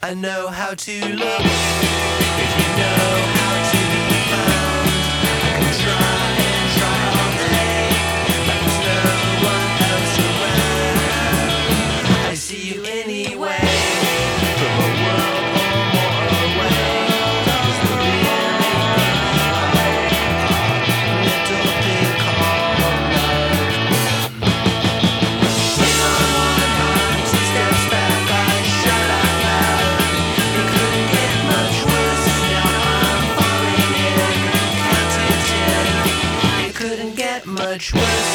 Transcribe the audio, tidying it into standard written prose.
I know how to look. If you know how to be found, I can try and try all day, but there's no one else around. I see you anyway, from a world or more away. Is there really a little thing called love? When on one heart steps back, I shout out loud. It couldn't get much worse. Now I'm falling in, counting 10. It couldn't get much worse.